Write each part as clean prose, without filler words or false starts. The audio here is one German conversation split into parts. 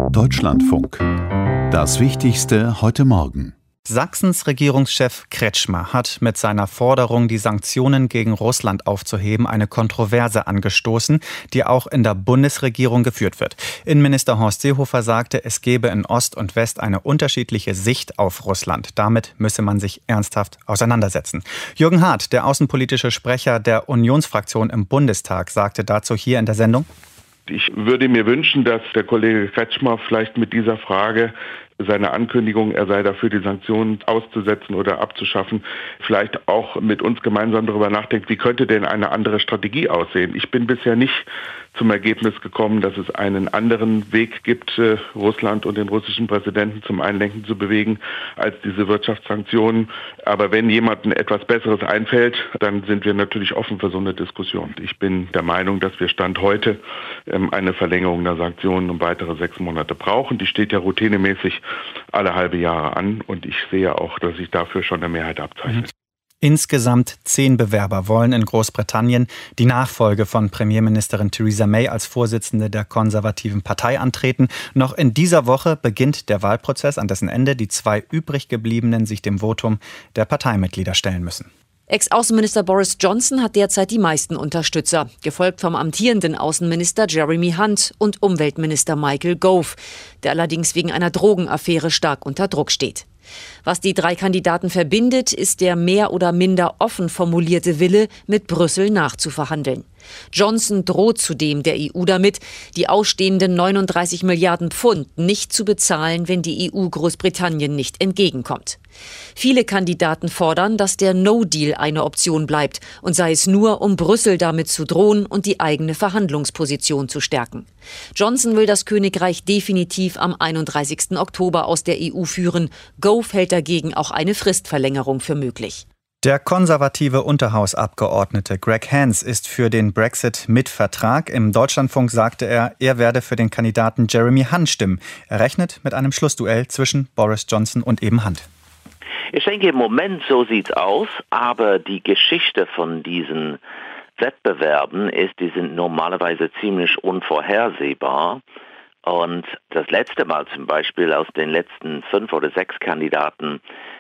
Deutschlandfunk. Das Wichtigste heute Morgen. Sachsens Regierungschef Kretschmer hat mit seiner Forderung, die Sanktionen gegen Russland aufzuheben, eine Kontroverse angestoßen, die auch in der Bundesregierung geführt wird. Innenminister Horst Seehofer sagte, es gebe in Ost und West eine unterschiedliche Sicht auf Russland. Damit müsse man sich ernsthaft auseinandersetzen. Jürgen Hart, der außenpolitische Sprecher der Unionsfraktion im Bundestag, sagte dazu hier in der Sendung: Ich würde mir wünschen, dass der Kollege Kretschmer vielleicht mit dieser Frage seine Ankündigung, er sei dafür, die Sanktionen auszusetzen oder abzuschaffen, vielleicht auch mit uns gemeinsam darüber nachdenkt, wie könnte denn eine andere Strategie aussehen. Ich bin bisher nicht zum Ergebnis gekommen, dass es einen anderen Weg gibt, Russland und den russischen Präsidenten zum Einlenken zu bewegen, als diese Wirtschaftssanktionen. Aber wenn jemandem etwas Besseres einfällt, dann sind wir natürlich offen für so eine Diskussion. Ich bin der Meinung, dass wir Stand heute eine Verlängerung der Sanktionen um weitere 6 Monate brauchen. Die steht ja routinemäßig alle halbe Jahre an und ich sehe auch, dass sich dafür schon eine Mehrheit abzeichnet. Insgesamt 10 Bewerber wollen in Großbritannien die Nachfolge von Premierministerin Theresa May als Vorsitzende der konservativen Partei antreten. Noch in dieser Woche beginnt der Wahlprozess, an dessen Ende die 2 übrig gebliebenen sich dem Votum der Parteimitglieder stellen müssen. Ex-Außenminister Boris Johnson hat derzeit die meisten Unterstützer, gefolgt vom amtierenden Außenminister Jeremy Hunt und Umweltminister Michael Gove, der allerdings wegen einer Drogenaffäre stark unter Druck steht. Was die 3 Kandidaten verbindet, ist der mehr oder minder offen formulierte Wille, mit Brüssel nachzuverhandeln. Johnson droht zudem der EU damit, die ausstehenden 39 Milliarden Pfund nicht zu bezahlen, wenn die EU Großbritannien nicht entgegenkommt. Viele Kandidaten fordern, dass der No-Deal eine Option bleibt und sei es nur, um Brüssel damit zu drohen und die eigene Verhandlungsposition zu stärken. Johnson will das Königreich definitiv am 31. Oktober aus der EU führen. Gove hält dagegen auch eine Fristverlängerung für möglich. Der konservative Unterhausabgeordnete Greg Hands ist für den Brexit mit Vertrag. Im Deutschlandfunk sagte er werde für den Kandidaten Jeremy Hunt stimmen. Er rechnet mit einem Schlussduell zwischen Boris Johnson und eben Hunt. Ich denke, im Moment so sieht's aus, aber die Geschichte von diesen Wettbewerben ist, die sind normalerweise ziemlich unvorhersehbar. Und das letzte Mal zum Beispiel aus den letzten 5 oder 6 Kandidaten,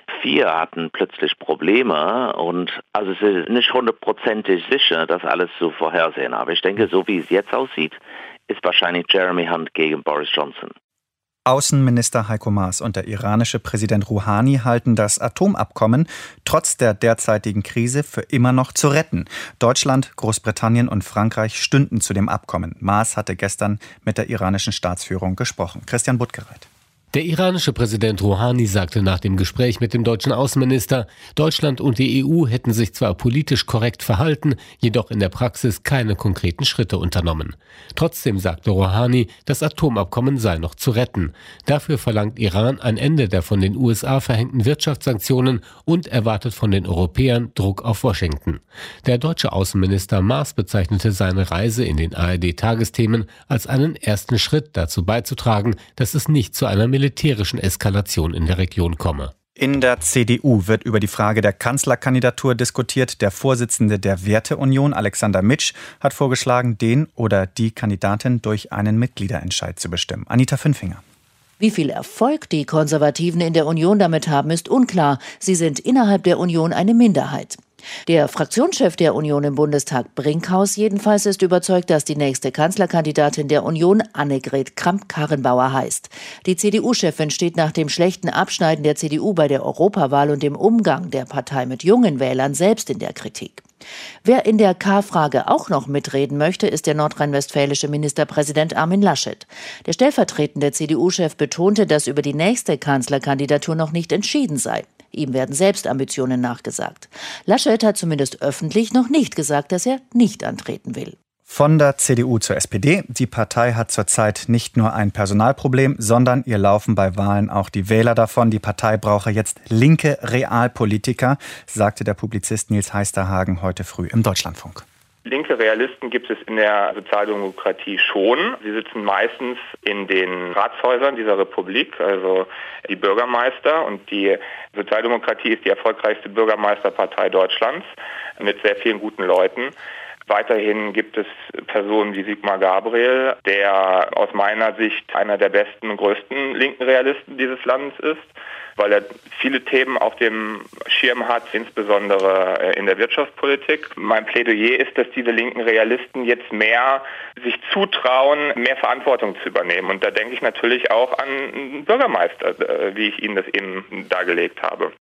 4 hatten plötzlich Probleme und also es ist nicht 100%ig sicher, das alles zu vorhersehen. Aber ich denke, so wie es jetzt aussieht, ist wahrscheinlich Jeremy Hunt gegen Boris Johnson. Außenminister Heiko Maas und der iranische Präsident Rouhani halten das Atomabkommen trotz der derzeitigen Krise für immer noch zu retten. Deutschland, Großbritannien und Frankreich stünden zu dem Abkommen. Maas hatte gestern mit der iranischen Staatsführung gesprochen. Christian Buttgereit. Der iranische Präsident Rouhani sagte nach dem Gespräch mit dem deutschen Außenminister, Deutschland und die EU hätten sich zwar politisch korrekt verhalten, jedoch in der Praxis keine konkreten Schritte unternommen. Trotzdem sagte Rouhani, das Atomabkommen sei noch zu retten. Dafür verlangt Iran ein Ende der von den USA verhängten Wirtschaftssanktionen und erwartet von den Europäern Druck auf Washington. Der deutsche Außenminister Maas bezeichnete seine Reise in den ARD-Tagesthemen als einen ersten Schritt dazu beizutragen, dass es nicht zu einer militärischen Eskalation in der Region komme. In der CDU wird über die Frage der Kanzlerkandidatur diskutiert. Der Vorsitzende der Werteunion, Alexander Mitsch, hat vorgeschlagen, den oder die Kandidatin durch einen Mitgliederentscheid zu bestimmen. Anita Fünfinger. Wie viel Erfolg die Konservativen in der Union damit haben, ist unklar. Sie sind innerhalb der Union eine Minderheit. Der Fraktionschef der Union im Bundestag, Brinkhaus, jedenfalls ist überzeugt, dass die nächste Kanzlerkandidatin der Union Annegret Kramp-Karrenbauer heißt. Die CDU-Chefin steht nach dem schlechten Abschneiden der CDU bei der Europawahl und dem Umgang der Partei mit jungen Wählern selbst in der Kritik. Wer in der K-Frage auch noch mitreden möchte, ist der nordrhein-westfälische Ministerpräsident Armin Laschet. Der stellvertretende CDU-Chef betonte, dass über die nächste Kanzlerkandidatur noch nicht entschieden sei. Ihm werden Selbstambitionen nachgesagt. Laschet hat zumindest öffentlich noch nicht gesagt, dass er nicht antreten will. Von der CDU zur SPD. Die Partei hat zurzeit nicht nur ein Personalproblem, sondern ihr laufen bei Wahlen auch die Wähler davon. Die Partei brauche jetzt linke Realpolitiker, sagte der Publizist Nils Heisterhagen heute früh im Deutschlandfunk. Linke Realisten gibt es in der Sozialdemokratie schon. Sie sitzen meistens in den Ratshäusern dieser Republik, also die Bürgermeister. Und die Sozialdemokratie ist die erfolgreichste Bürgermeisterpartei Deutschlands mit sehr vielen guten Leuten. Weiterhin gibt es Personen wie Sigmar Gabriel, der aus meiner Sicht einer der besten und größten linken Realisten dieses Landes ist, weil er viele Themen auf dem Schirm hat, insbesondere in der Wirtschaftspolitik. Mein Plädoyer ist, dass diese linken Realisten jetzt mehr sich zutrauen, mehr Verantwortung zu übernehmen. Und da denke ich natürlich auch an Bürgermeister, wie ich Ihnen das eben dargelegt habe.